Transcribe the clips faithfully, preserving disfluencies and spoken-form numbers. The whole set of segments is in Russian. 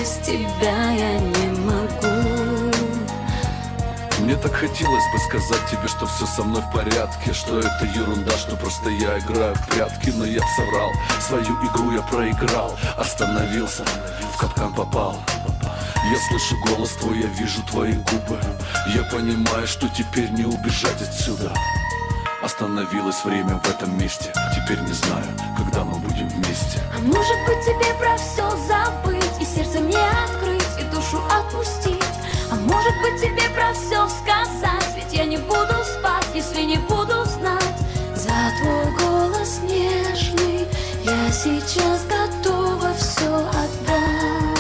без тебя я не могу. Мне так хотелось бы сказать тебе, что все со мной в порядке, что это ерунда, что просто я играю в прятки. Но я б соврал, свою игру я проиграл. Остановился, в капкан попал. Я слышу голос твой, я вижу твои губы. Я понимаю, что теперь не убежать отсюда. Остановилось время в этом месте. Теперь не знаю, когда мы будем вместе. А может быть тебе про все забыть, и сердце мне открыть, и душу отпустить. А может быть тебе про все сказать, ведь я не буду спать, если не буду знать. За твой голос нежный я сейчас готова все отдать.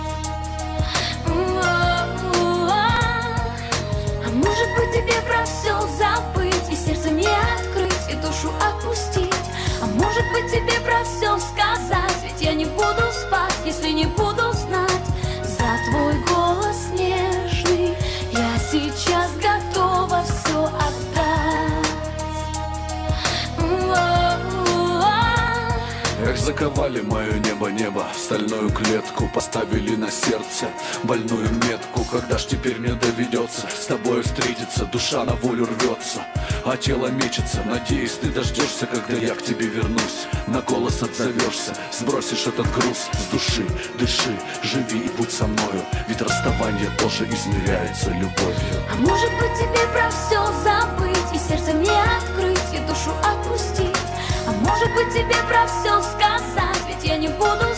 А может быть тебе про все забыть, и сердце мне открыть, и душу отпустить. А может быть тебе про все сказать, ведь я не буду спать, если не буду знать. За твой голос нежный я сейчас готова все отдать. Эх, заковали мое небо-небо в стальную клетку, поставили на сердце больную метку. Когда ж теперь мне доведется с тобой встретиться? Душа на волю рвется, а тело мечется. Надеюсь, ты дождешься, когда я к тебе вернусь. На голос отзовешься, сбросишь этот груз с души. Дыши, живи и будь со мною, ведь расставание тоже измеряется любовью. А может быть тебе про все забыть, и сердце мне открыть, и душу отпустить. А может быть тебе про все сказать, ведь я не буду